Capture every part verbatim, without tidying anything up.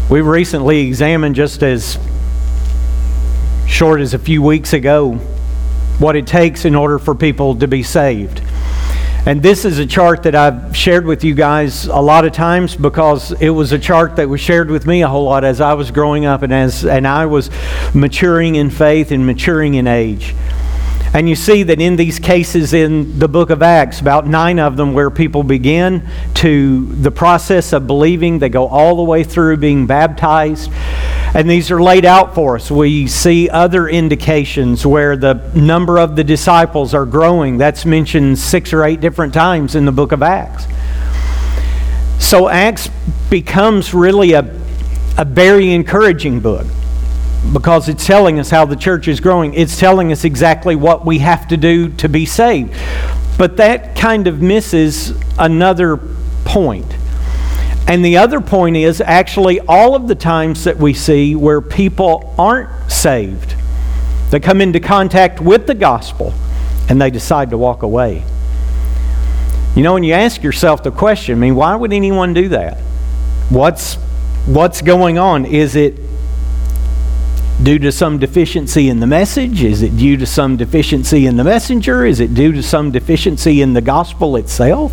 We recently examined, just as short as a few weeks ago, what it takes in order for people to be saved. And this is a chart that I've shared with you guys a lot of times because it was a chart that was shared with me a whole lot as I was growing up and as and I was maturing in faith and maturing in age. And you see that in these cases in the book of Acts, about nine of them where people begin to the process of believing, they go all the way through being baptized. And these are laid out for us. We see other indications where the number of the disciples are growing. That's mentioned six or eight different times in the book of Acts. So Acts becomes really a, a very encouraging book because it's telling us how the church is growing. It's telling us exactly what we have to do to be saved. But that kind of misses another point. And the other point is actually all of the times that we see where people aren't saved. They come into contact with the gospel and they decide to walk away. You know, when you ask yourself the question, I mean, why would anyone do that? What's, what's going on? Is it due to some deficiency in the message? Is it due to some deficiency in the messenger? Is it due to some deficiency in the gospel itself?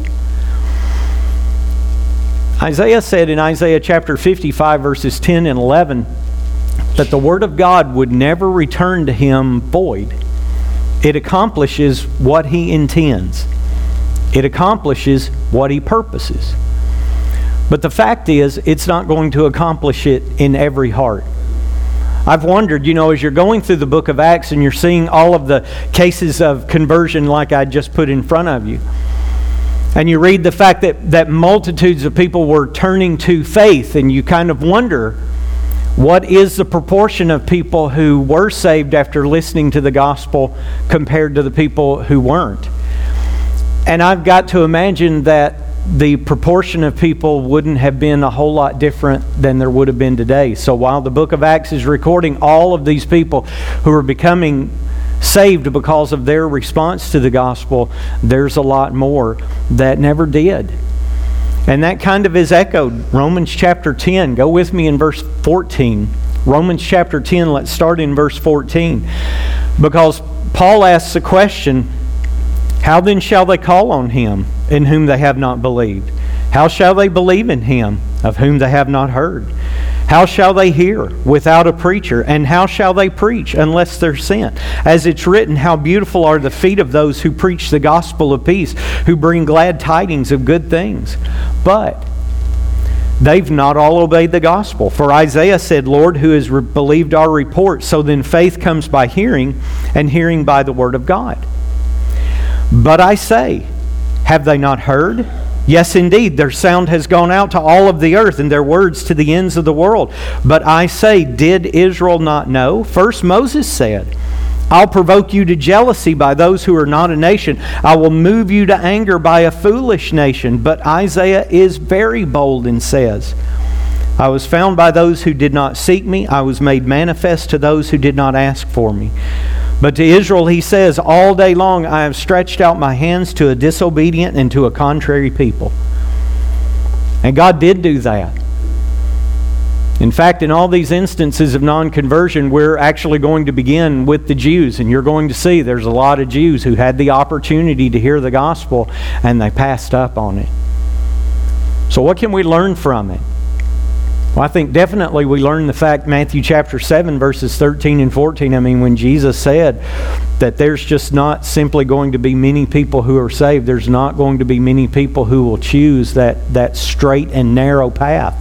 Isaiah said in Isaiah chapter fifty-five, verses ten and eleven, that the word of God would never return to him void. It accomplishes what he intends. It accomplishes what he purposes. But the fact is, it's not going to accomplish it in every heart. I've wondered, you know, as you're going through the book of Acts and you're seeing all of the cases of conversion like I just put in front of you, and you read the fact that, that multitudes of people were turning to faith, and you kind of wonder, what is the proportion of people who were saved after listening to the gospel compared to the people who weren't? And I've got to imagine that the proportion of people wouldn't have been a whole lot different than there would have been today. So while the book of Acts is recording all of these people who are becoming saved because of their response to the gospel, there's a lot more that never did. And that kind of is echoed. Romans chapter ten. Go with me in verse fourteen. Romans chapter ten, let's start in verse fourteen. Because Paul asks a question, how then shall they call on him in whom they have not believed? How shall they believe in him of whom they have not heard? How shall they hear without a preacher? And how shall they preach unless they're sent? As it's written, how beautiful are the feet of those who preach the gospel of peace, who bring glad tidings of good things. But they've not all obeyed the gospel. For Isaiah said, Lord, who has re- believed our report? So then faith comes by hearing, and hearing by the word of God. But I say, have they not heard? Yes, indeed, their sound has gone out to all of the earth, and their words to the ends of the world. But I say, did Israel not know? First Moses said, I'll provoke you to jealousy by those who are not a nation. I will move you to anger by a foolish nation. But Isaiah is very bold and says, I was found by those who did not seek me. I was made manifest to those who did not ask for me. But to Israel he says, all day long I have stretched out my hands to a disobedient and to a contrary people. And God did do that. In fact, in all these instances of non-conversion, we're actually going to begin with the Jews. And you're going to see there's a lot of Jews who had the opportunity to hear the gospel and they passed up on it. So what can we learn from it? Well, I think definitely we learn the fact, Matthew chapter seven, verses thirteen and fourteen. I mean, when Jesus said that there's just not simply going to be many people who are saved. There's not going to be many people who will choose that, that straight and narrow path.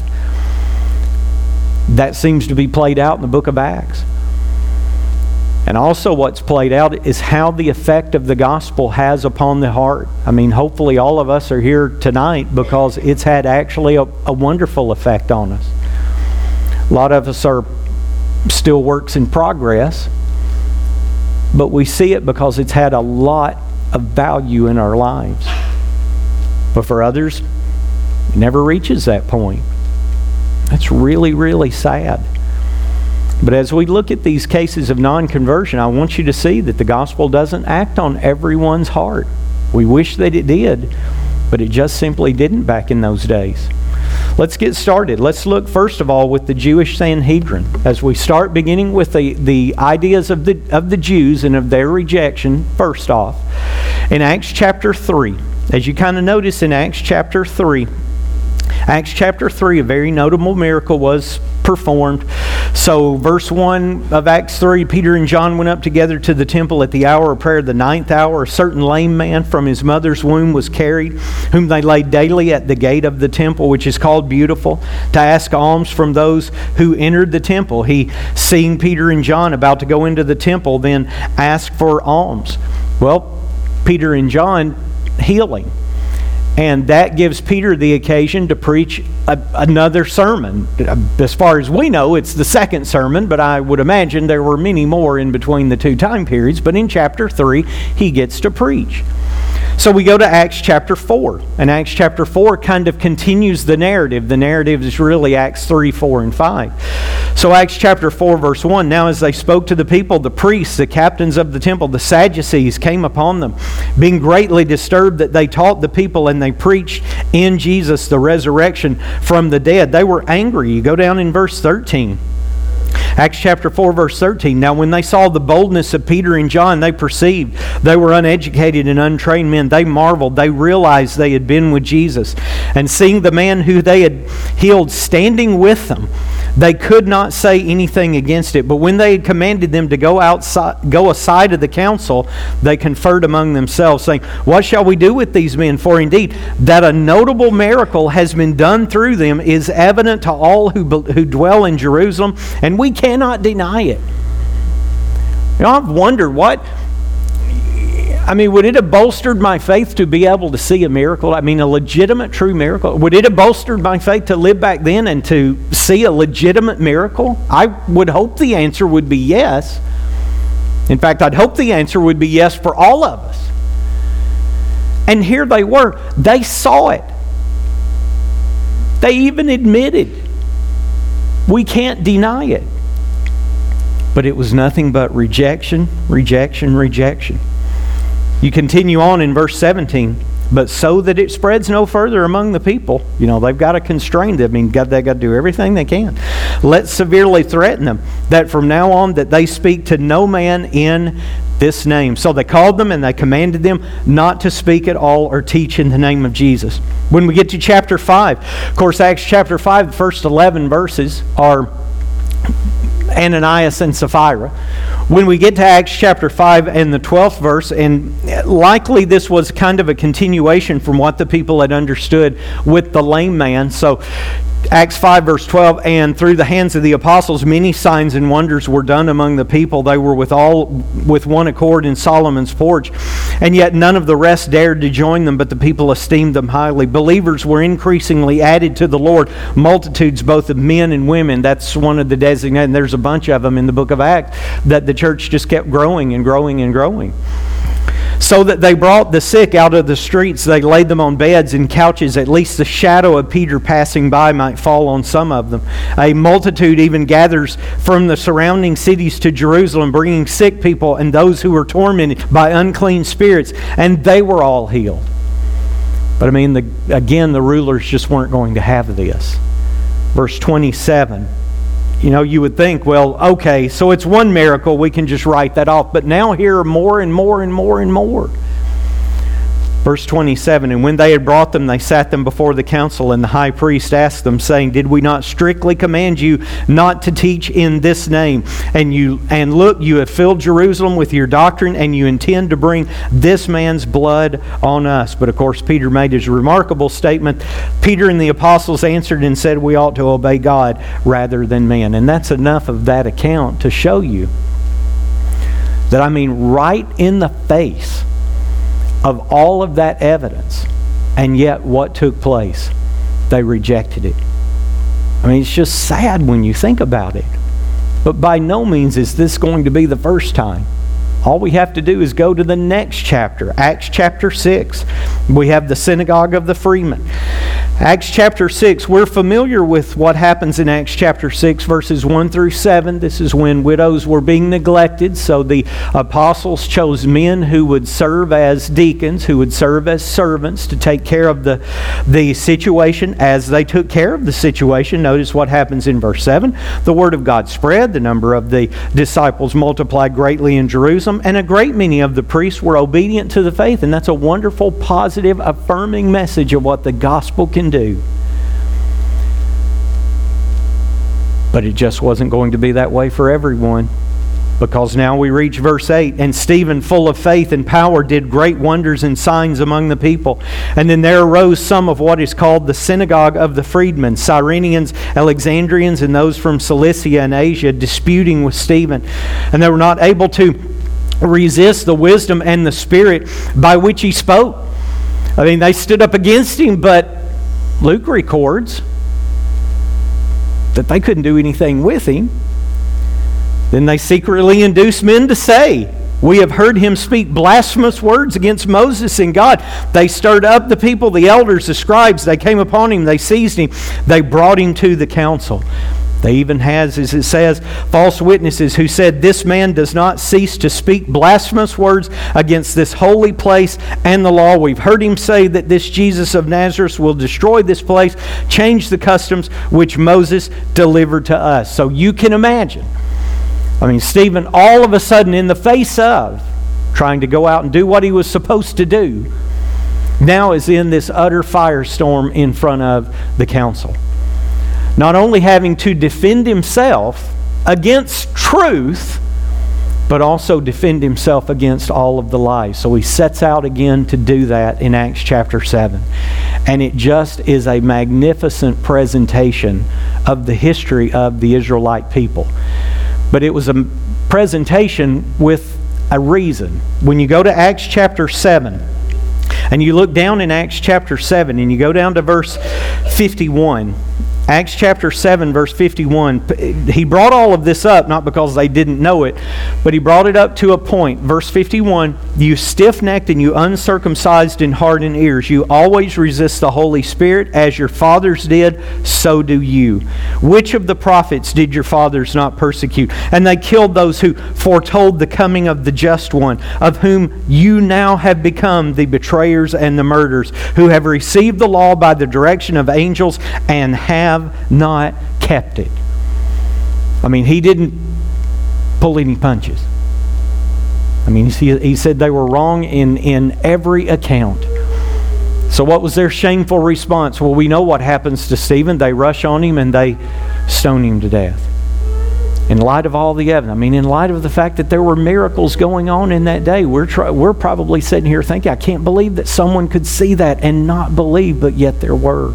That seems to be played out in the book of Acts. And also what's played out is how the effect of the gospel has upon the heart. I mean, hopefully all of us are here tonight because it's had actually a, a wonderful effect on us. A lot of us are still works in progress, but we see it because it's had a lot of value in our lives. But for others, it never reaches that point. That's really, really sad. But as we look at these cases of non-conversion, I want you to see that the gospel doesn't act on everyone's heart. We wish that it did, but it just simply didn't back in those days. Let's get started. Let's look first of all with the Jewish Sanhedrin. As we start beginning with the, the ideas of the, of the Jews and of their rejection, first off. In Acts chapter three, as you kind of notice in Acts chapter three, Acts chapter three, a very notable miracle was performed. So verse one of Acts three, Peter and John went up together to the temple at the hour of prayer, the ninth hour. A certain lame man from his mother's womb was carried, whom they laid daily at the gate of the temple, which is called Beautiful, to ask alms from those who entered the temple. He, seeing Peter and John about to go into the temple, then asked for alms. Well, Peter and John healing. And that gives Peter the occasion to preach a, another sermon. As far as we know, it's the second sermon, but I would imagine there were many more in between the two time periods. But in chapter three, he gets to preach. So we go to Acts chapter four. And Acts chapter four kind of continues the narrative. The narrative is really Acts three, four, and five. So Acts chapter four, verse one, now as they spoke to the people, the priests, the captains of the temple, the Sadducees came upon them, being greatly disturbed that they taught the people and they preached in Jesus the resurrection from the dead. They were angry. You go down in verse thirteen. Acts chapter four, verse thirteen. Now when they saw the boldness of Peter and John, they perceived they were uneducated and untrained men. They marveled. They realized they had been with Jesus. And seeing the man who they had healed standing with them, they could not say anything against it. But when they had commanded them to go outside, go aside of the council, they conferred among themselves, saying, what shall we do with these men? For indeed, that a notable miracle has been done through them is evident to all who, who dwell in Jerusalem, and we cannot deny it. You know, I've wondered what... I mean, would it have bolstered my faith to be able to see a miracle? I mean, a legitimate, true miracle. Would it have bolstered my faith to live back then and to see a legitimate miracle? I would hope the answer would be yes. In fact, I'd hope the answer would be yes for all of us. And here they were. They saw it. They even admitted. We can't deny it. But it was nothing but rejection, rejection, rejection. You continue on in verse seventeen. But so that it spreads no further among the people. You know, they've got to constrain them. I mean, God, they've got to do everything they can. Let's severely threaten them that from now on that they speak to no man in this name. So they called them and they commanded them not to speak at all or teach in the name of Jesus. When we get to chapter five, of course, Acts chapter five, the first eleven verses are Ananias and Sapphira. When we get to Acts chapter five and the twelfth verse, and likely this was kind of a continuation from what the people had understood with the lame man. So Acts five verse twelve, and through the hands of the apostles many signs and wonders were done among the people. They were with all with one accord in Solomon's porch, and yet none of the rest dared to join them, but the people esteemed them highly. Believers were increasingly added to the Lord, multitudes both of men and women. That's one of the designated, and there's a bunch of them in the book of Acts, that the church just kept growing and growing and growing. So that they brought the sick out of the streets, they laid them on beds and couches, at least the shadow of Peter passing by might fall on some of them. A multitude even gathers from the surrounding cities to Jerusalem, bringing sick people and those who were tormented by unclean spirits, and they were all healed. But I mean, the, again, the rulers just weren't going to have this. Verse twenty-seven. You know, you would think, well, okay, so it's one miracle, we can just write that off. But now here are more and more and more and more. Verse twenty-seven, and when they had brought them, they sat them before the council, and the high priest asked them, saying, did we not strictly command you not to teach in this name? And you and look, you have filled Jerusalem with your doctrine, and you intend to bring this man's blood on us. But of course, Peter made his remarkable statement. Peter and the apostles answered and said, we ought to obey God rather than man. And that's enough of that account to show you that, I mean, right in the face of all of that evidence, and yet what took place? They rejected it. I mean, it's just sad when you think about it. But by no means is this going to be the first time. All we have to do is go to the next chapter, Acts chapter six. We have the synagogue of the freemen. Acts chapter six, we're familiar with what happens in Acts chapter six, verses one through seven. This is when widows were being neglected, so the apostles chose men who would serve as deacons, who would serve as servants to take care of the, the situation. As they took care of the situation, notice what happens in verse seven. The word of God spread, the number of the disciples multiplied greatly in Jerusalem, and a great many of the priests were obedient to the faith. And that's a wonderful, positive, affirming message of what the gospel can do. But it just wasn't going to be that way for everyone, because now we reach verse eight. And Stephen, full of faith and power, did great wonders and signs among the people. And then there arose some of what is called the synagogue of the freedmen, Cyrenians, Alexandrians, and those from Cilicia and Asia, disputing with Stephen. And they were not able to resist the wisdom and the spirit by which he spoke. I mean, they stood up against him, but Luke records that they couldn't do anything with him. Then they secretly induced men to say, "We have heard him speak blasphemous words against Moses and God." They stirred up the people, the elders, the scribes. They came upon him. They seized him. They brought him to the council. They even has, as it says, false witnesses who said, "This man does not cease to speak blasphemous words against this holy place and the law. We've heard him say that this Jesus of Nazareth will destroy this place, change the customs which Moses delivered to us." So you can imagine, I mean, Stephen, all of a sudden, in the face of trying to go out and do what he was supposed to do, now is in this utter firestorm in front of the council. Not only having to defend himself against truth, but also defend himself against all of the lies. So he sets out again to do that in Acts chapter seven. And it just is a magnificent presentation of the history of the Israelite people. But it was a presentation with a reason. When you go to Acts chapter seven, and you look down in Acts chapter seven, and you go down to verse fifty-one, Acts chapter seven, verse fifty-one, he brought all of this up, not because they didn't know it, but he brought it up to a point. Verse fifty-one, "You stiff-necked and you uncircumcised in heart and ears, you always resist the Holy Spirit, as your fathers did, so do you. Which of the prophets did your fathers not persecute? And they killed those who foretold the coming of the just one, of whom you now have become the betrayers and the murderers, who have received the law by the direction of angels and have not kept it." I mean, he didn't pull any punches. I mean, he, he said they were wrong in, in every account. So what was their shameful response? Well, we know what happens to Stephen. They rush on him and they stone him to death. In light of all the evidence, I mean, in light of the fact that there were miracles going on in that day, we're try, we're probably sitting here thinking, I can't believe that someone could see that and not believe, but yet there were.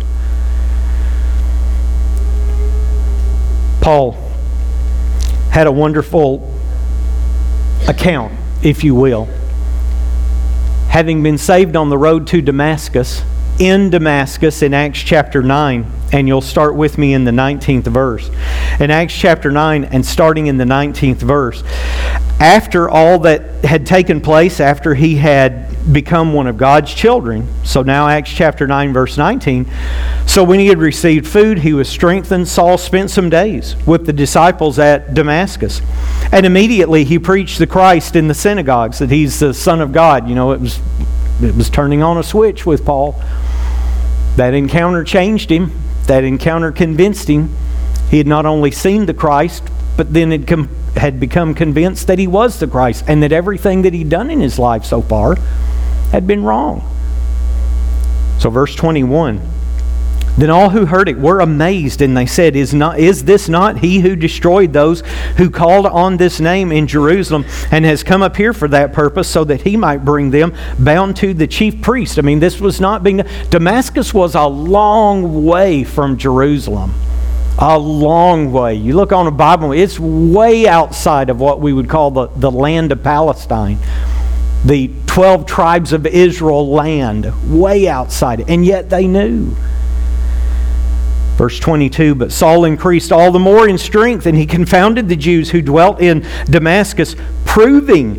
Paul had a wonderful account, if you will. Having been saved on the road to Damascus, in Damascus in Acts chapter nine, and you'll start with me in the nineteenth verse. In Acts chapter nine, and starting in the nineteenth verse, after all that had taken place, after he had become one of God's children, so now Acts chapter nine, verse nineteen, "So when he had received food, he was strengthened. Saul spent some days with the disciples at Damascus. And immediately he preached the Christ in the synagogues, that he's the Son of God." You know, it was, it was turning on a switch with Paul. That encounter changed him. That encounter convinced him. He had not only seen the Christ, but then had, com- had become convinced that he was the Christ, and that everything that he'd done in his life so far had been wrong. So verse twenty-one, "Then all who heard it were amazed, and they said, Is not is this not he who destroyed those who called on this name in Jerusalem, and has come up here for that purpose, so that he might bring them bound to the chief priest?" I mean, this was not being... Damascus was a long way from Jerusalem. A long way. You look on a Bible, it's way outside of what we would call the, the land of Palestine. The twelve tribes of Israel land, way outside it, and yet they knew. Verse twenty-two, "But Saul increased all the more in strength, and he confounded the Jews who dwelt in Damascus, proving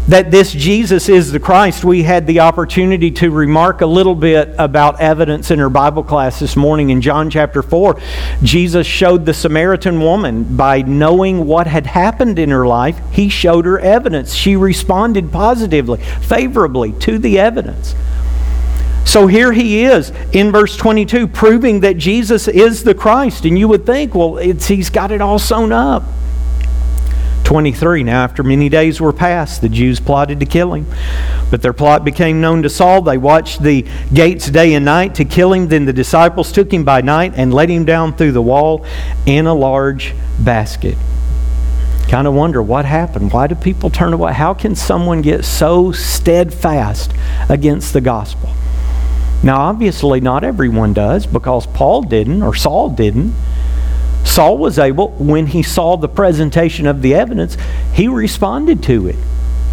that this Jesus is the Christ. We had the opportunity to remark a little bit about evidence in our Bible class this morning. In John chapter four, Jesus showed the Samaritan woman, by knowing what had happened in her life, He showed her evidence. She responded positively, favorably to the evidence. So here He is in verse twenty-two, proving that Jesus is the Christ. And you would think, well, it's, He's got it all sewn up. twenty-three, now after many days were passed, the Jews plotted to kill Him. But their plot became known to Saul. They watched the gates day and night to kill Him. Then the disciples took Him by night and let Him down through the wall in a large basket. Kind of wonder what happened. Why do people turn away? How can someone get so steadfast against the gospel? Now obviously not everyone does, because Paul didn't, or Saul didn't. Saul was able, when he saw the presentation of the evidence, he responded to it.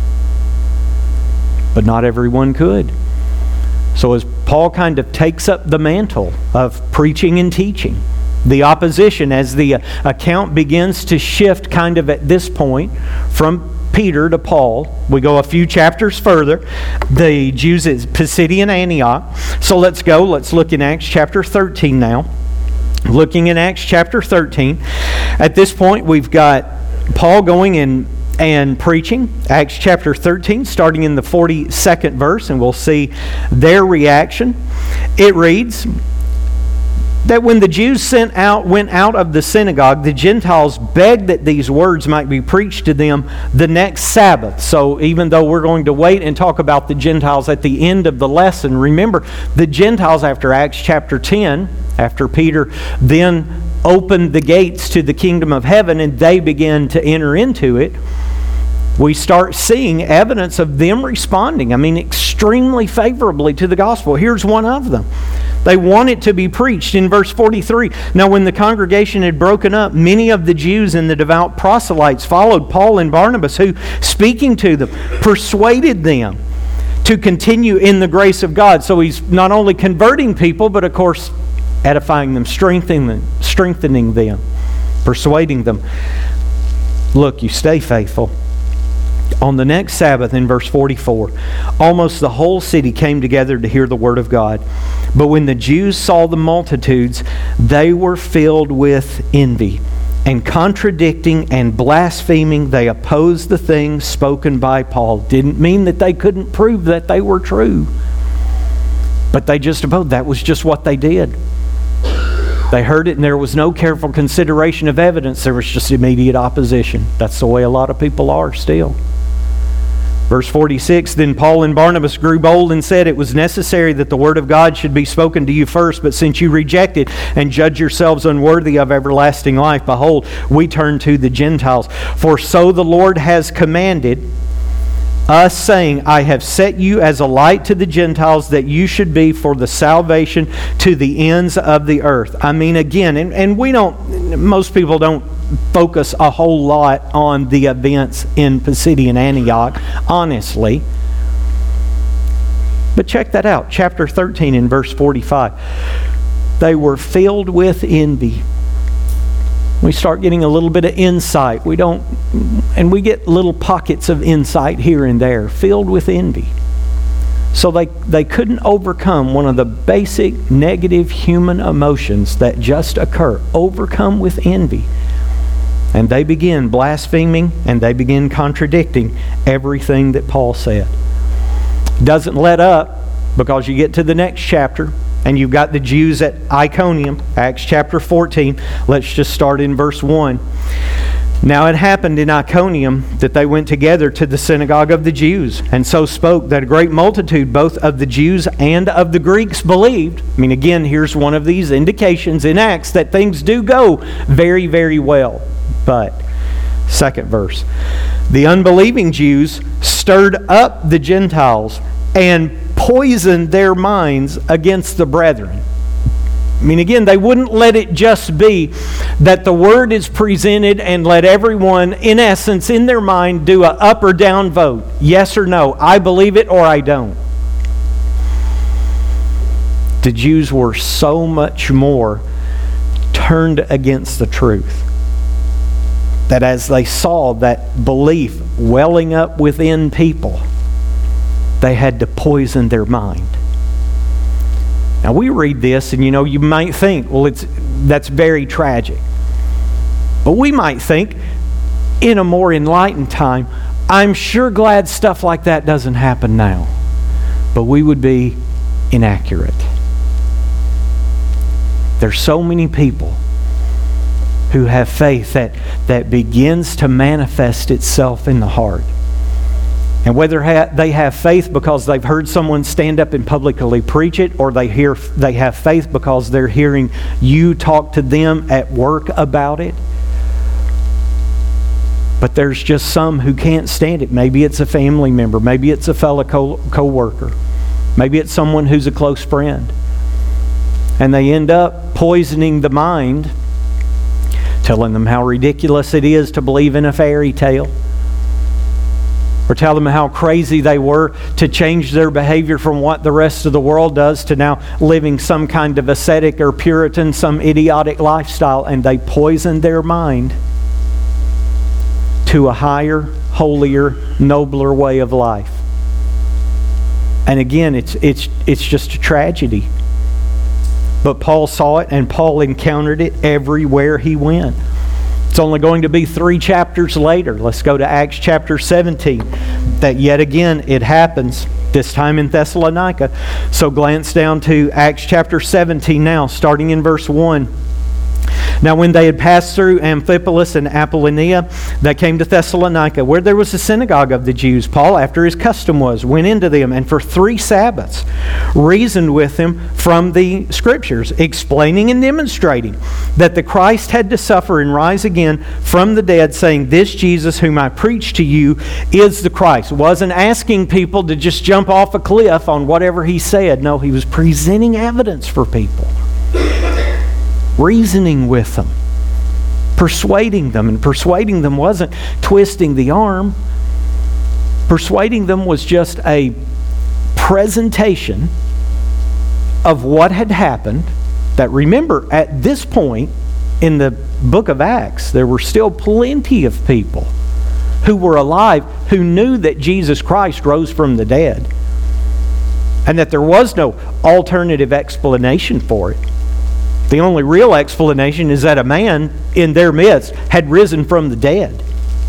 But not everyone could. So as Paul kind of takes up the mantle of preaching and teaching, the opposition, as the account begins to shift kind of at this point from Peter to Paul, we go a few chapters further. The Jews at Pisidian Antioch. So let's go, let's look in Acts chapter thirteen now. Looking in Acts chapter thirteen, at this point we've got Paul going in and preaching. Acts chapter thirteen, starting in the forty-second verse, and we'll see their reaction. It reads that when the Jews sent out, went out of the synagogue, the Gentiles begged that these words might be preached to them the next Sabbath. So even though we're going to wait and talk about the Gentiles at the end of the lesson, remember the Gentiles after Acts chapter ten, after Peter then opened the gates to the kingdom of heaven and they began to enter into it, we start seeing evidence of them responding, I mean, extremely favorably to the gospel. Here's one of them. They want it to be preached in verse forty-three. Now when the congregation had broken up, many of the Jews and the devout proselytes followed Paul and Barnabas, who, speaking to them, persuaded them to continue in the grace of God. So he's not only converting people, but of course edifying them, strengthening them, strengthening them, persuading them. Look, you stay faithful. On the next Sabbath, in verse forty-four, almost the whole city came together to hear the word of God. But when the Jews saw the multitudes, they were filled with envy, and contradicting and blaspheming, they opposed the things spoken by Paul. Didn't mean that they couldn't prove that they were true, but they just opposed. That was just what they did. They heard it and there was no careful consideration of evidence. There was just immediate opposition. That's the way a lot of people are still. Verse forty-six, then Paul and Barnabas grew bold and said, it was necessary that the word of God should be spoken to you first, but since you reject it and judge yourselves unworthy of everlasting life, behold, we turn to the Gentiles. For so the Lord has commanded us, saying, I have set you as a light to the Gentiles, that you should be for the salvation to the ends of the earth. I mean, again, and, and we don't, most people don't focus a whole lot on the events in Pisidian Antioch, honestly. But check that out, chapter thirteen in verse forty-five. They were filled with envy. We start getting a little bit of insight. We don't, and we get little pockets of insight here and there, filled with envy. So they, they couldn't overcome one of the basic negative human emotions that just occur, overcome with envy. And they begin blaspheming and they begin contradicting everything that Paul said. Doesn't let up, because you get to the next chapter and you've got the Jews at Iconium, Acts chapter fourteen. Let's just start in verse one. Now it happened in Iconium that they went together to the synagogue of the Jews, and so spoke, that a great multitude both of the Jews and of the Greeks believed. I mean, again, here's one of these indications in Acts that things do go very, very well. But, second verse, the unbelieving Jews stirred up the Gentiles and poisoned their minds against the brethren. I mean, again, they wouldn't let it just be that the word is presented and let everyone, in essence, in their mind, do a up or down vote. Yes or no. I believe it or I don't. The Jews were so much more turned against the truth. that as they saw that belief welling up within people, they had to poison their mind. Now we read this and you know, you might think, well, it's that's very tragic. But we might think, in a more enlightened time, I'm sure glad stuff like that doesn't happen now. But we would be inaccurate. There's so many people who have faith that, that begins to manifest itself in the heart. And whether ha- they have faith because they've heard someone stand up and publicly preach it, or they hear they have faith because they're hearing you talk to them at work about it. But there's just some who can't stand it. Maybe it's a family member. Maybe it's a fellow co- co-worker. Maybe it's someone who's a close friend. And they end up poisoning the mind, telling them how ridiculous it is to believe in a fairy tale, or tell them how crazy they were to change their behavior from what the rest of the world does to now living some kind of ascetic or Puritan, some idiotic lifestyle, and they poison their mind to a higher, holier, nobler way of life. And again, it's it's it's just a tragedy. But Paul saw it, and Paul encountered it everywhere he went. It's only going to be three chapters later. Let's go to Acts chapter seventeen. That yet again it happens, this time in Thessalonica. So glance down to Acts chapter seventeen now, starting in verse one. Now when they had passed through Amphipolis and Apollonia, they came to Thessalonica, where there was a synagogue of the Jews. Paul, after his custom was, went into them, and for three Sabbaths reasoned with them from the Scriptures, explaining and demonstrating that the Christ had to suffer and rise again from the dead, saying, this Jesus whom I preach to you is the Christ. Wasn't asking people to just jump off a cliff on whatever he said. No, he was presenting evidence for people. Reasoning with them, persuading them. And persuading them wasn't twisting the arm. Persuading them was just a presentation of what had happened. That, remember, at this point in the book of Acts, there were still plenty of people who were alive who knew that Jesus Christ rose from the dead, and that there was no alternative explanation for it. The only real explanation is that a man in their midst had risen from the dead.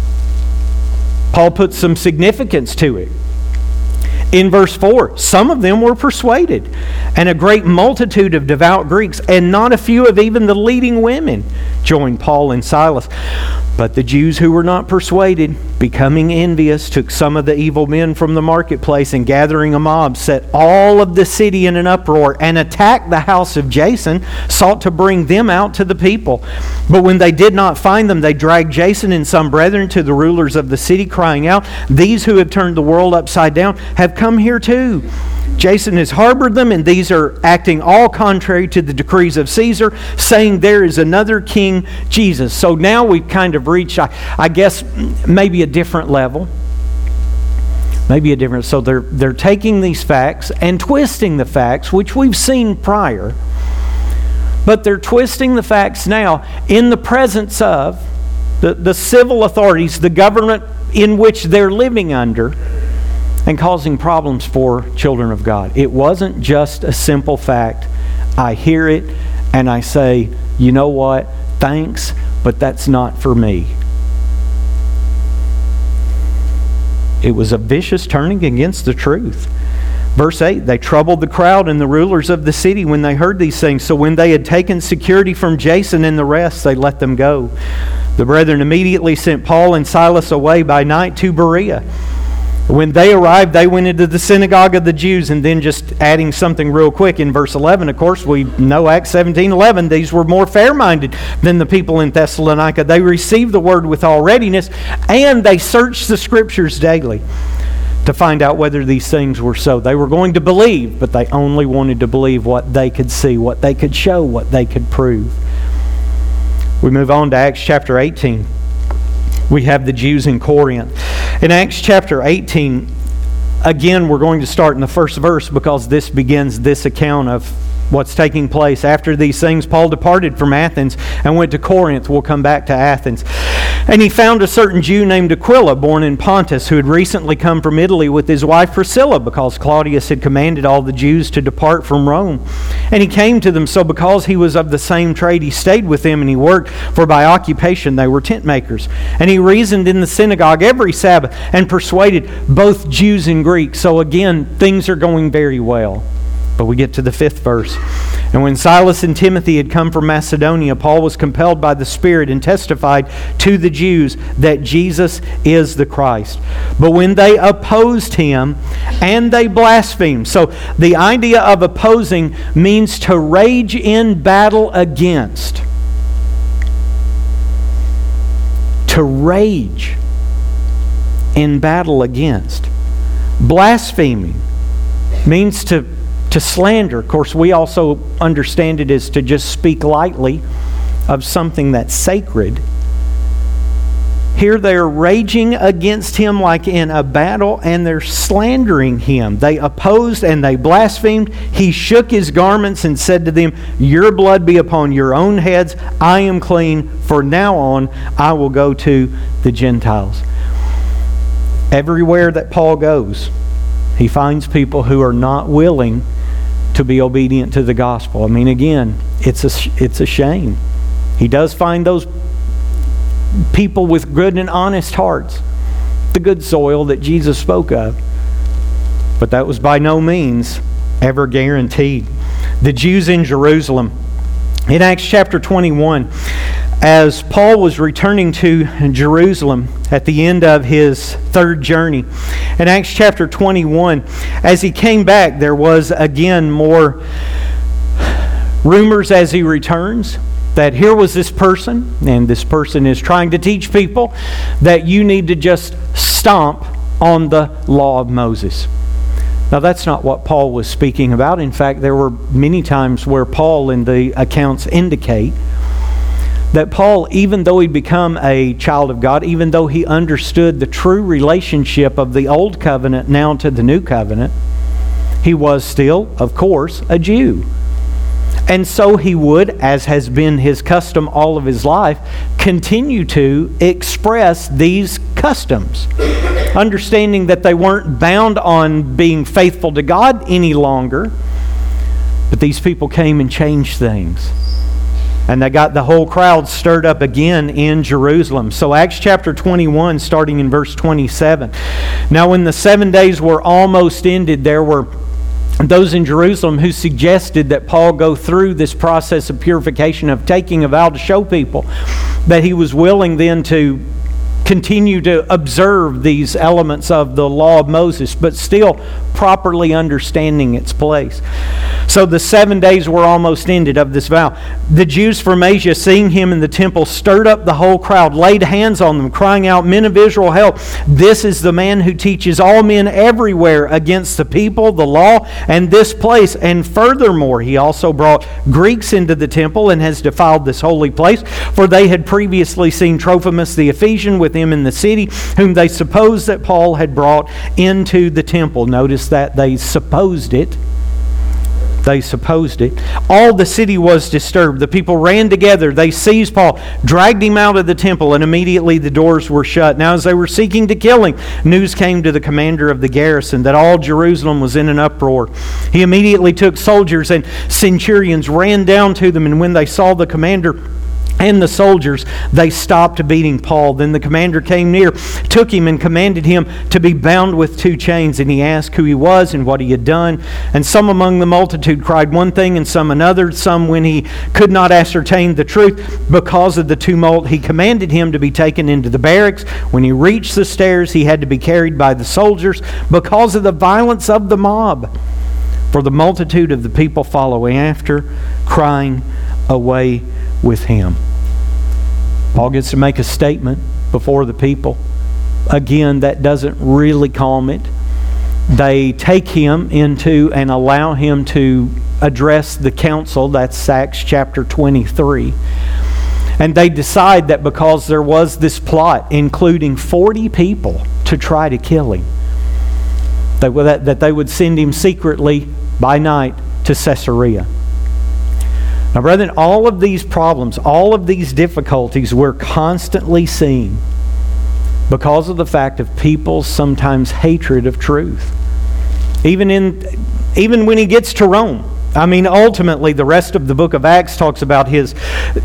Paul puts some significance to it. In verse four, some of them were persuaded, and a great multitude of devout Greeks, and not a few of even the leading women, joined Paul and Silas. But the Jews who were not persuaded, becoming envious, took some of the evil men from the marketplace, and gathering a mob, set all of the city in an uproar, and attacked the house of Jason, sought to bring them out to the people. But when they did not find them, they dragged Jason and some brethren to the rulers of the city, crying out, these who have turned the world upside down have come here too. Jason has harbored them, and these are acting all contrary to the decrees of Caesar, saying there is another king, Jesus. So now we've kind of reached, I, I guess, maybe a different level. Maybe a different, so they're, they're taking these facts and twisting the facts, which we've seen prior. But they're twisting the facts now in the presence of the, the civil authorities, the government in which they're living under, and causing problems for children of God. It wasn't just a simple fact. I hear it and I say, you know what? Thanks, but that's not for me. It was a vicious turning against the truth. Verse eight, they troubled the crowd and the rulers of the city when they heard these things. So when they had taken security from Jason and the rest, they let them go. The brethren immediately sent Paul and Silas away by night to Berea. When they arrived, they went into the synagogue of the Jews. And then just adding something real quick in verse eleven, of course, we know Acts seventeen eleven, these were more fair-minded than the people in Thessalonica. They received the word with all readiness, and they searched the Scriptures daily to find out whether these things were so. They were going to believe, but they only wanted to believe what they could see, what they could show, what they could prove. We move on to Acts chapter eighteen. We have the Jews in Corinth. In Acts chapter eighteen, again, we're going to start in the first verse because this begins this account of what's taking place. After these things, Paul departed from Athens and went to Corinth. We'll come back to Athens. And he found a certain Jew named Aquila, born in Pontus, who had recently come from Italy with his wife Priscilla, because Claudius had commanded all the Jews to depart from Rome. And he came to them, so because he was of the same trade, he stayed with them, and he worked, for by occupation they were tent makers. And he reasoned in the synagogue every Sabbath, and persuaded both Jews and Greeks. So again, things are going very well. But we get to the fifth verse. And when Silas and Timothy had come from Macedonia, Paul was compelled by the Spirit and testified to the Jews that Jesus is the Christ. But when they opposed him, and they blasphemed. So the idea of opposing means to rage in battle against. To rage in battle against. Blaspheming means to To slander. Of course, we also understand it as to just speak lightly of something that's sacred. Here they're raging against him like in a battle, and they're slandering him. They opposed and they blasphemed. He shook his garments and said to them, "Your blood be upon your own heads. I am clean. For now on, I will go to the Gentiles." Everywhere that Paul goes, he finds people who are not willing to be obedient to the gospel. I mean, again, it's a, it's a shame. He does find those people with good and honest hearts, the good soil that Jesus spoke of. But that was by no means ever guaranteed. The Jews in Jerusalem, in Acts chapter twenty-one, as Paul was returning to Jerusalem at the end of his third journey, in Acts chapter twenty-one, as he came back, there was again more rumors as he returns that here was this person, and this person is trying to teach people that you need to just stomp on the law of Moses. Now, that's not what Paul was speaking about. In fact, there were many times where Paul in the accounts indicate that Paul, even though he'd become a child of God, even though he understood the true relationship of the Old Covenant now to the New Covenant, he was still, of course, a Jew. And so he would, as has been his custom all of his life, continue to express these customs, understanding that they weren't bound on being faithful to God any longer, but these people came and changed things. And they got the whole crowd stirred up again in Jerusalem. So Acts chapter twenty-one, starting in verse twenty-seven. Now when the seven days were almost ended, there were those in Jerusalem who suggested that Paul go through this process of purification, of taking a vow to show people that he was willing then to continue to observe these elements of the law of Moses, but still properly understanding its place. So the seven days were almost ended of this vow. The Jews from Asia, seeing him in the temple, stirred up the whole crowd, laid hands on them, crying out, "Men of Israel, help! This is the man who teaches all men everywhere against the people, the law, and this place. And furthermore, he also brought Greeks into the temple and has defiled this holy place. For they had previously seen Trophimus the Ephesian with him in the city, whom they supposed that Paul had brought into the temple." Notice that they supposed it. They supposed it. All the city was disturbed. The people ran together. They seized Paul, dragged him out of the temple, and immediately the doors were shut. Now as they were seeking to kill him, news came to the commander of the garrison that all Jerusalem was in an uproar. He immediately took soldiers and centurions, ran down to them, and when they saw the commander and the soldiers, they stopped beating Paul. Then the commander came near, took him, and commanded him to be bound with two chains. And he asked who he was and what he had done. And some among the multitude cried one thing and some another. Some, when he could not ascertain the truth because of the tumult, he commanded him to be taken into the barracks. When he reached the stairs, he had to be carried by the soldiers because of the violence of the mob. For the multitude of the people following after, crying, "Away with him." Paul gets to make a statement before the people. Again, that doesn't really calm it. They take him into and allow him to address the council. That's Acts chapter twenty-three. And they decide that because there was this plot, including forty people, to try to kill him, that, that they would send him secretly by night to Caesarea. Now, brethren, all of these problems, all of these difficulties we're constantly seeing because of the fact of people's sometimes hatred of truth. Even in, even when he gets to Rome. I mean, ultimately, the rest of the book of Acts talks about his,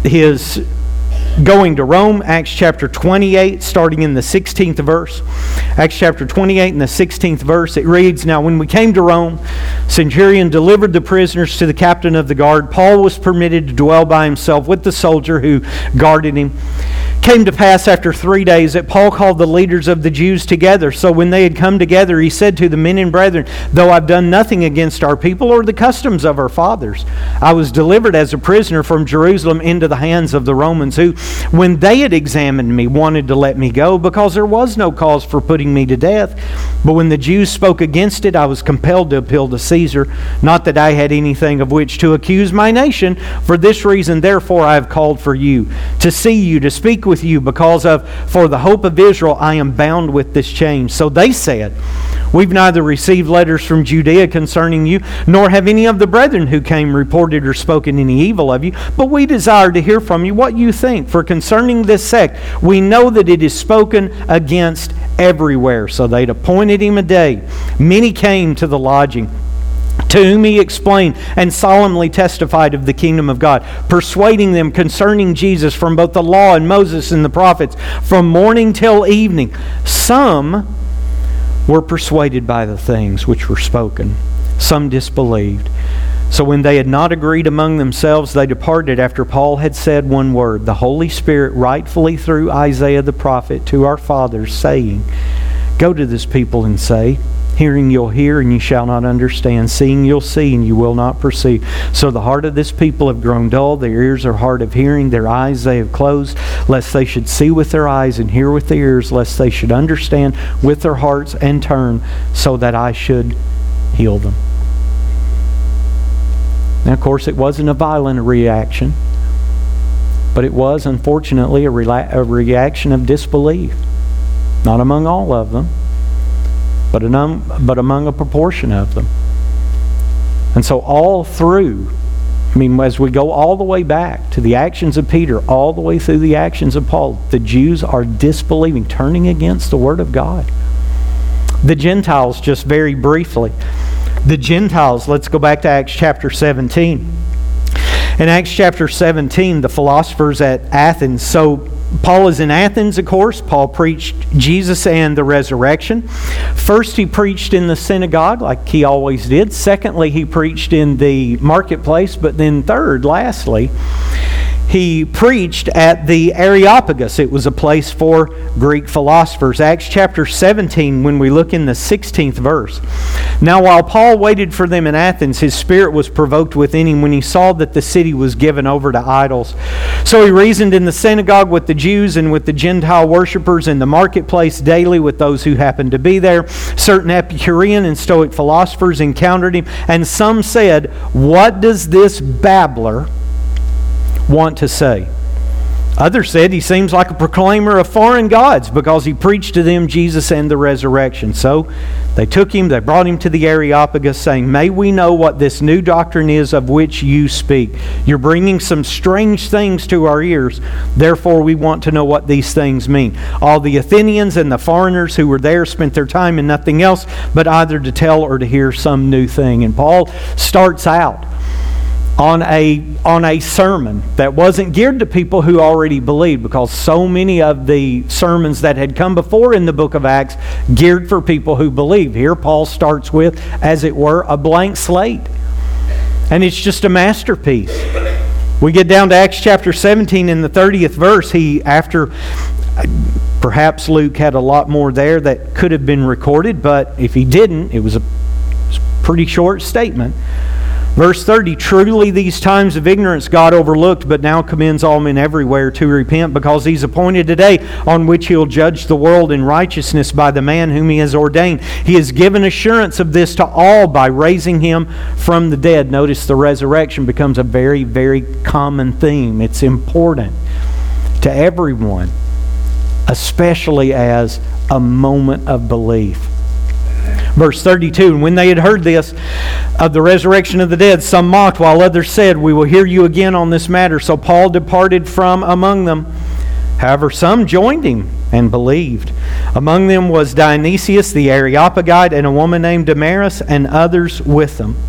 his going to Rome. Acts chapter twenty-eight, starting in the sixteenth verse. Acts chapter twenty-eight and the sixteenth verse, it reads, "Now when we came to Rome, centurion delivered the prisoners to the captain of the guard. Paul was permitted to dwell by himself with the soldier who guarded him. Came to pass after three days that Paul called the leaders of the Jews together. So when they had come together, he said to the men and brethren, though I've done nothing against our people or the customs of our fathers, I was delivered as a prisoner from Jerusalem into the hands of the Romans, who, when they had examined me, wanted to let me go, because there was no cause for putting me to death. But when the Jews spoke against it, I was compelled to appeal to Caesar. Not that I had anything of which to accuse my nation. For this reason, therefore, I have called for you, to see you, to speak with you, because of for the hope of Israel I am bound with this chain." So they said, "We've neither received letters from Judea concerning you, nor have any of the brethren who came reported or spoken any evil of you. But we desire to hear from you what you think. For concerning this sect, we know that it is spoken against everywhere." So they'd appointed him a day. Many came to the lodging, to whom he explained and solemnly testified of the kingdom of God, persuading them concerning Jesus from both the law and Moses and the prophets, from morning till evening. Some were persuaded by the things which were spoken. Some disbelieved. So when they had not agreed among themselves, they departed after Paul had said one word. The Holy Spirit rightfully through Isaiah the prophet to our fathers, saying, "Go to this people and say, hearing you'll hear and you shall not understand, seeing you'll see and you will not perceive. So the heart of this people have grown dull, their ears are hard of hearing, their eyes they have closed, lest they should see with their eyes and hear with their ears, lest they should understand with their hearts and turn, so that I should heal them." Now, of course, it wasn't a violent reaction, but it was, unfortunately, a, rela- a reaction of disbelief. Not among all of them, but, an, but among a proportion of them. And so all through, I mean, as we go all the way back to the actions of Peter, all the way through the actions of Paul, the Jews are disbelieving, turning against the Word of God. The Gentiles, just very briefly. The Gentiles, let's go back to Acts chapter seventeen. In Acts chapter seventeen, the philosophers at Athens, so Paul is in Athens, of course. Paul preached Jesus and the resurrection. First, he preached in the synagogue, like he always did. Secondly, he preached in the marketplace. But then third, lastly, he preached at the Areopagus. It was a place for Greek philosophers. Acts chapter seventeen, when we look in the sixteenth verse. "Now while Paul waited for them in Athens, his spirit was provoked within him when he saw that the city was given over to idols. So he reasoned in the synagogue with the Jews and with the Gentile worshippers in the marketplace daily with those who happened to be there. Certain Epicurean and Stoic philosophers encountered him, and some said, 'What does this babbler want to say?' Others said, 'He seems like a proclaimer of foreign gods, because he preached to them Jesus and the resurrection.' So they took him, they brought him to the Areopagus, saying, 'May we know what this new doctrine is of which you speak? You're bringing some strange things to our ears. Therefore we want to know what these things mean.' All the Athenians and the foreigners who were there spent their time in nothing else but either to tell or to hear some new thing." And Paul starts out on a on a sermon that wasn't geared to people who already believed, because so many of the sermons that had come before in the book of Acts geared for people who believe. Here Paul starts with, as it were, a blank slate. And it's just a masterpiece. We get down to Acts chapter seventeen in the thirtieth verse. He, after, perhaps Luke had a lot more there that could have been recorded, but if he didn't, it was a, it was a pretty short statement. Verse thirty, "Truly these times of ignorance God overlooked, but now commends all men everywhere to repent, because He's appointed a day on which He'll judge the world in righteousness by the man whom He has ordained. He has given assurance of this to all by raising Him from the dead." Notice the resurrection becomes a very, very common theme. It's important to everyone, especially as a moment of belief. Verse thirty-two, "And when they had heard this, of the resurrection of the dead. Some mocked, while others said, "We will hear you again on this matter." So Paul departed from among them. However, some joined him and believed. Among them was Dionysius the Areopagite and a woman named Damaris, and others with them.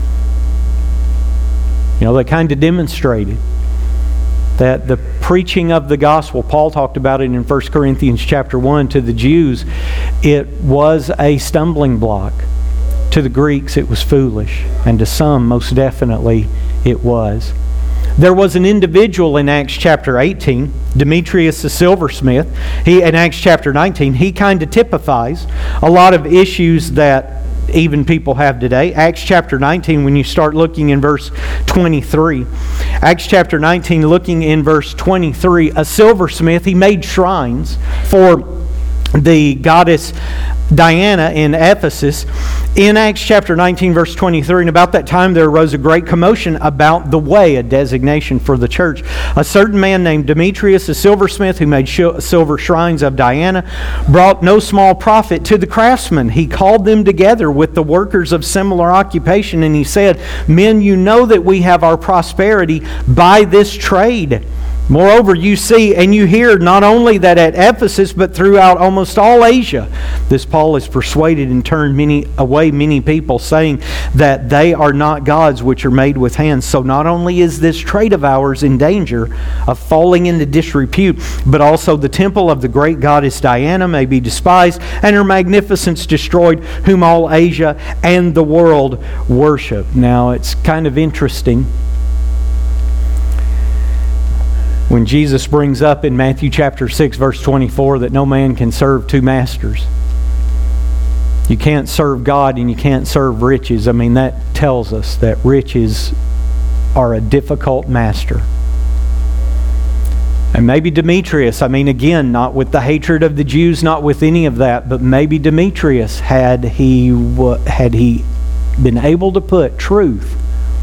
You know, they kind of demonstrated that the preaching of the gospel, Paul talked about it in First Corinthians chapter one, to the Jews, it was a stumbling block. To the Greeks, it was foolish. And to some, most definitely, it was. There was an individual in Acts chapter eighteen, Demetrius the silversmith. He, in Acts chapter nineteen, he kind of typifies a lot of issues that even people have today. Acts chapter nineteen, when you start looking in verse twenty-three. Acts chapter nineteen, looking in verse twenty-three, a silversmith, he made shrines for the goddess Diana in Ephesus. In Acts chapter nineteen, verse twenty-three, and about that time there arose a great commotion about the way, a designation for the church. A certain man named Demetrius, a silversmith, who made silver shrines of Diana, brought no small profit to the craftsmen. He called them together with the workers of similar occupation, and he said, "Men, you know that we have our prosperity by this trade. Moreover, you see and you hear not only that at Ephesus, but throughout almost all Asia, this Paul has persuaded and turned many away many people, saying that they are not gods which are made with hands. So not only is this trade of ours in danger of falling into disrepute, but also the temple of the great goddess Diana may be despised, and her magnificence destroyed, whom all Asia and the world worship." Now, it's kind of interesting when Jesus brings up in Matthew chapter six, verse twenty-four, that no man can serve two masters. You can't serve God and you can't serve riches. I mean, that tells us that riches are a difficult master. And maybe Demetrius, I mean, again, not with the hatred of the Jews, not with any of that, but maybe Demetrius, had he had he been able to put truth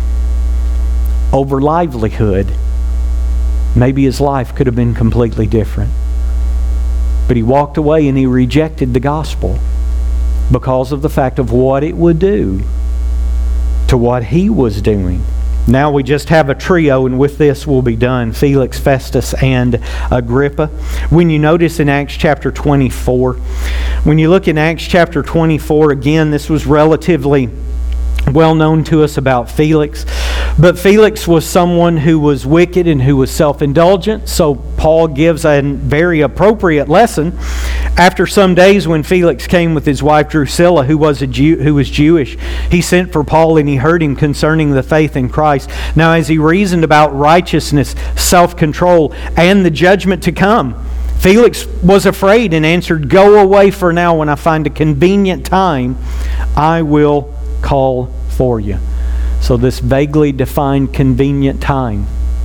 over livelihood, maybe his life could have been completely different. But he walked away and he rejected the gospel because of the fact of what it would do to what he was doing. Now we just have a trio, and with this we'll be done. Felix, Festus, and Agrippa. When you notice in Acts chapter twenty-four, when you look in Acts chapter twenty-four, again, this was relatively well known to us about Felix. But Felix was someone who was wicked and who was self-indulgent. So Paul gives a very appropriate lesson. After some days, when Felix came with his wife Drusilla, who was a Jew, who was Jewish, he sent for Paul and he heard him concerning the faith in Christ. Now, as he reasoned about righteousness, self-control, and the judgment to come, Felix was afraid and answered, "Go away for now. When I find a convenient time, I will call for you." So this vaguely defined convenient time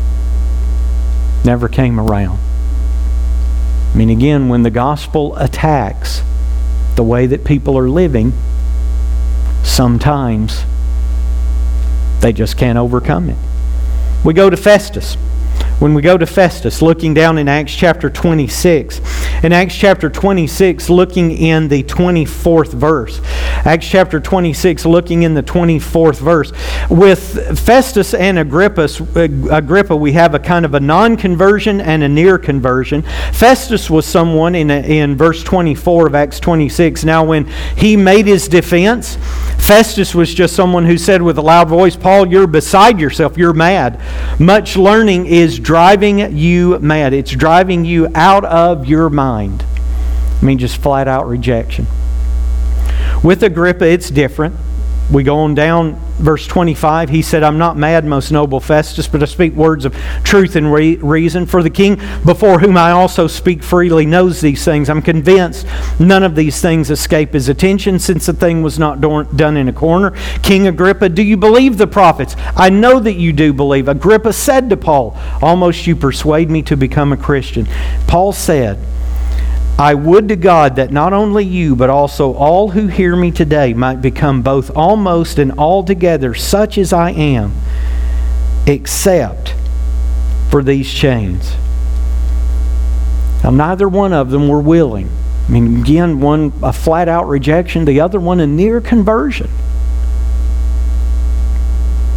never came around. I mean, again, when the gospel attacks the way that people are living, sometimes they just can't overcome it. We go to Festus. When we go to Festus, looking down in Acts chapter twenty-six, in Acts chapter twenty-six, looking in the twenty-fourth verse, Acts chapter twenty-six, looking in the twenty-fourth verse, with Festus and Agrippa, Agrippa, we have a kind of a non-conversion and a near conversion. Festus was someone in in verse twenty-four of Acts twenty-six. Now, when he made his defense, Festus was just someone who said with a loud voice, "Paul, you're beside yourself. You're mad. Much learning is driving you mad." It's driving you out of your mind. I mean, just flat out rejection. With Agrippa, it's different. We go on down, verse twenty-five. He said, "I'm not mad, most noble Festus, but I speak words of truth and re- reason. For the king, before whom I also speak freely, knows these things. I'm convinced none of these things escape his attention, since the thing was not do- done in a corner. King Agrippa, do you believe the prophets? I know that you do believe." Agrippa said to Paul, "Almost you persuade me to become a Christian." Paul said, "I would to God that not only you, but also all who hear me today might become both almost and altogether such as I am, except for these chains." Now, neither one of them were willing. I mean, again, one a flat-out rejection, the other one a near conversion.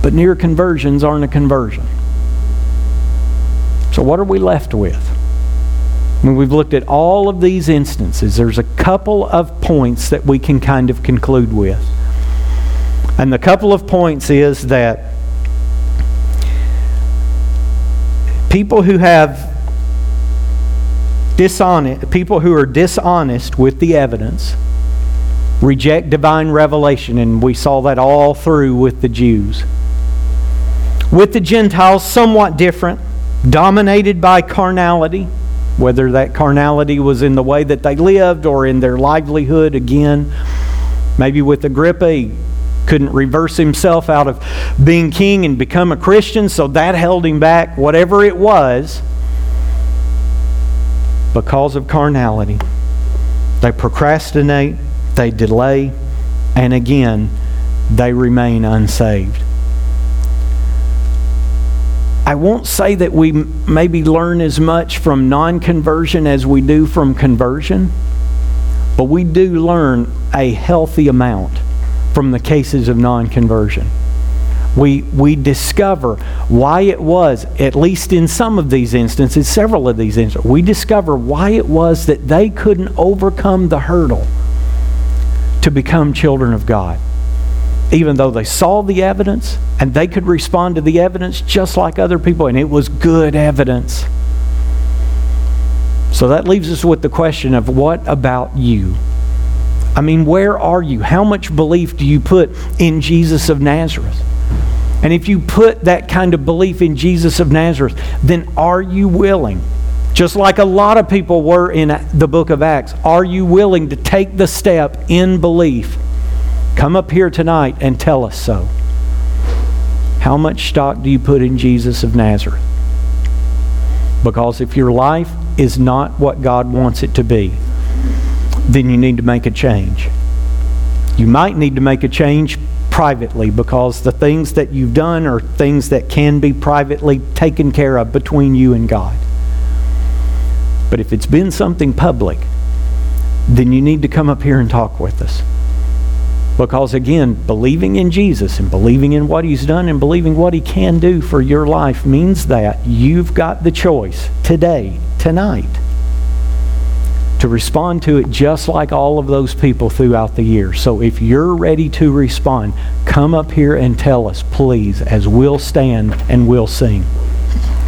But near conversions aren't a conversion. So what are we left with? When we've looked at all of these instances, there's a couple of points that we can kind of conclude with. And the couple of points is that people who have dishonest, people who are dishonest with the evidence reject divine revelation, and we saw that all through with the Jews. With the Gentiles, somewhat different, dominated by carnality, whether that carnality was in the way that they lived or in their livelihood. Again, maybe with Agrippa, he couldn't reverse himself out of being king and become a Christian, so that held him back. Whatever it was, because of carnality, they procrastinate, they delay, and again, they remain unsaved. I won't say that we maybe learn as much from non-conversion as we do from conversion, but we do learn a healthy amount from the cases of non-conversion. We, we discover why it was, at least in some of these instances, several of these instances, we discover why it was that they couldn't overcome the hurdle to become children of God. Even though they saw the evidence and they could respond to the evidence just like other people, and it was good evidence. So that leaves us with the question of, what about you? I mean, where are you? How much belief do you put in Jesus of Nazareth? And if you put that kind of belief in Jesus of Nazareth, then are you willing, just like a lot of people were in the book of Acts, are you willing to take the step in belief? Come up here tonight and tell us so. How much stock do you put in Jesus of Nazareth? Because if your life is not what God wants it to be, then you need to make a change. You might need to make a change privately, because the things that you've done are things that can be privately taken care of between you and God. But if it's been something public, then you need to come up here and talk with us. Because again, believing in Jesus and believing in what He's done and believing what He can do for your life means that you've got the choice today, tonight, to respond to it just like all of those people throughout the year. So if you're ready to respond, come up here and tell us, please, as we'll stand and we'll sing.